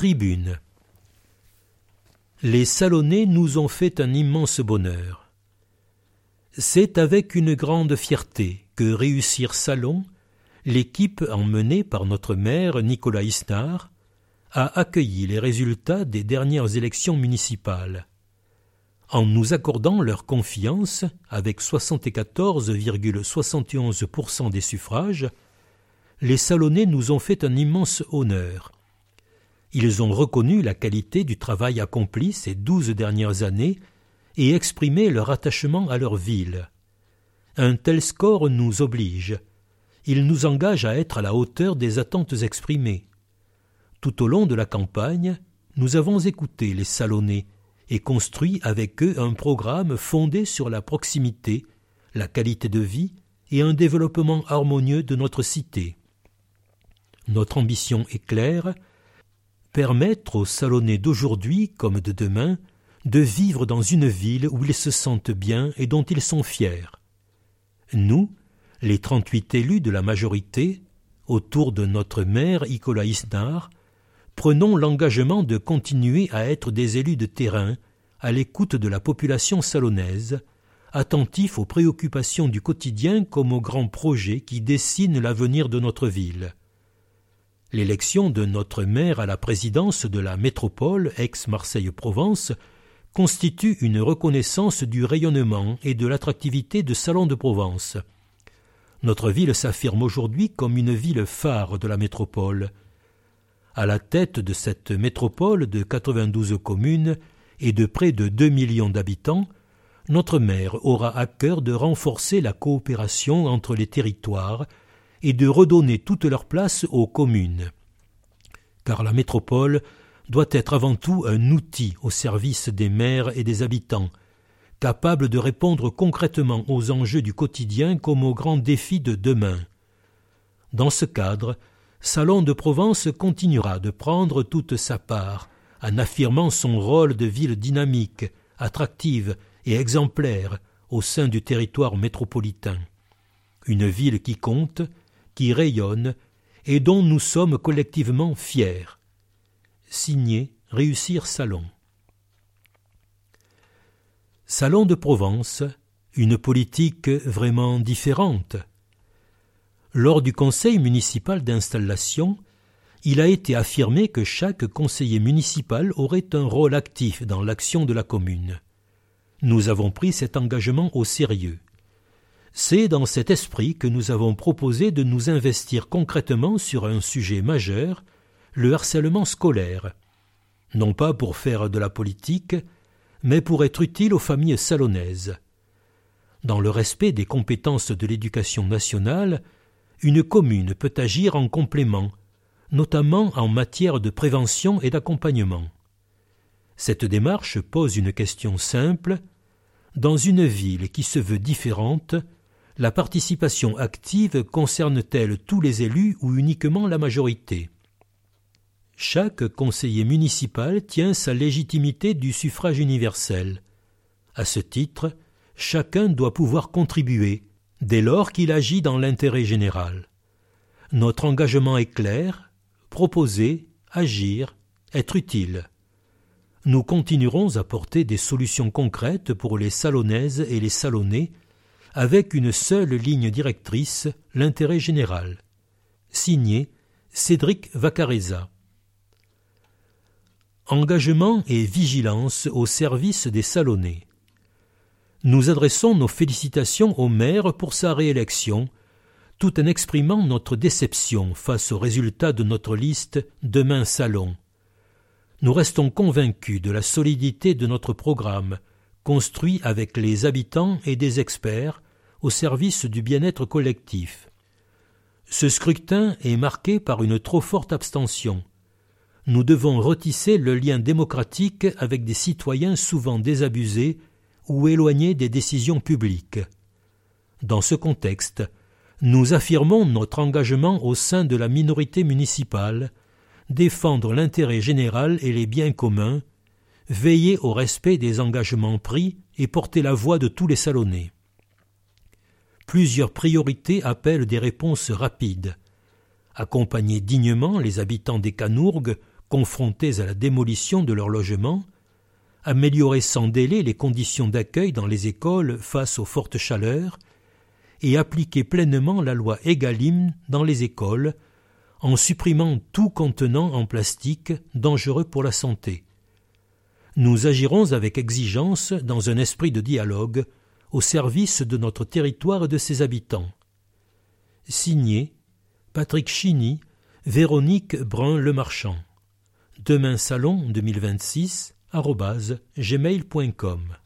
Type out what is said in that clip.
Tribune. Les Salonnais nous ont fait un immense bonheur. C'est avec une grande fierté que Réussir Salon, l'équipe emmenée par notre maire Nicolas Isnard, a accueilli les résultats des dernières élections municipales. En nous accordant leur confiance, avec 74,71% des suffrages, les Salonnais nous ont fait un immense honneur. Ils ont reconnu la qualité du travail accompli ces 12 dernières années et exprimé leur attachement à leur ville. Un tel score nous oblige. Il nous engage à être à la hauteur des attentes exprimées. Tout au long de la campagne, nous avons écouté les Salonnais et construit avec eux un programme fondé sur la proximité, la qualité de vie et un développement harmonieux de notre cité. Notre ambition est claire, permettre aux Salonnais d'aujourd'hui comme de demain de vivre dans une ville où ils se sentent bien et dont ils sont fiers. Nous, les 38 élus de la majorité, autour de notre maire Nicolas Isnard, prenons l'engagement de continuer à être des élus de terrain, à l'écoute de la population salonnaise, attentifs aux préoccupations du quotidien comme aux grands projets qui dessinent l'avenir de notre ville. L'élection de notre maire à la présidence de la métropole Aix-Marseille-Provence constitue une reconnaissance du rayonnement et de l'attractivité de Salon de Provence. Notre ville s'affirme aujourd'hui comme une ville phare de la métropole. À la tête de cette métropole de 92 communes et de près de 2 millions d'habitants, notre maire aura à cœur de renforcer la coopération entre les territoires et de redonner toute leur place aux communes. Car la métropole doit être avant tout un outil au service des maires et des habitants, capable de répondre concrètement aux enjeux du quotidien comme aux grands défis de demain. Dans ce cadre, Salon de Provence continuera de prendre toute sa part, en affirmant son rôle de ville dynamique, attractive et exemplaire au sein du territoire métropolitain. Une ville qui compte, qui rayonne et dont nous sommes collectivement fiers. Signé Réussir Salon. Salon de Provence, une politique vraiment différente. Lors du conseil municipal d'installation, il a été affirmé que chaque conseiller municipal aurait un rôle actif dans l'action de la commune. Nous avons pris cet engagement au sérieux. C'est dans cet esprit que nous avons proposé de nous investir concrètement sur un sujet majeur, le harcèlement scolaire, non pas pour faire de la politique, mais pour être utile aux familles salonnaises. Dans le respect des compétences de l'éducation nationale, une commune peut agir en complément, notamment en matière de prévention et d'accompagnement. Cette démarche pose une question simple. Dans une ville qui se veut différente, la participation active concerne-t-elle tous les élus ou uniquement la majorité ? Chaque conseiller municipal tient sa légitimité du suffrage universel. À ce titre, chacun doit pouvoir contribuer, dès lors qu'il agit dans l'intérêt général. Notre engagement est clair, proposer, agir, être utile. Nous continuerons à porter des solutions concrètes pour les Salonnaises et les Salonnais, avec une seule ligne directrice, l'intérêt général. Signé Cédric Vacareza. Engagement et vigilance au service des Salonnais. Nous adressons nos félicitations au maire pour sa réélection, tout en exprimant notre déception face aux résultats de notre liste Demain Salon. Nous restons convaincus de la solidité de notre programme, construit avec les habitants et des experts au service du bien-être collectif. Ce scrutin est marqué par une trop forte abstention. Nous devons retisser le lien démocratique avec des citoyens souvent désabusés ou éloignés des décisions publiques. Dans ce contexte, nous affirmons notre engagement au sein de la minorité municipale, défendre l'intérêt général et les biens communs, veiller au respect des engagements pris et porter la voix de tous les Salonnais. Plusieurs priorités appellent des réponses rapides. Accompagner dignement les habitants des Canourgues, confrontés à la démolition de leur logement, améliorer sans délai les conditions d'accueil dans les écoles face aux fortes chaleurs et appliquer pleinement la loi Egalim dans les écoles en supprimant tout contenant en plastique dangereux pour la santé. Nous agirons avec exigence dans un esprit de dialogue au service de notre territoire et de ses habitants. Signé Patrick Chiny, Véronique Brun-Lemarchand. Demain Salon 2026 @gmail.com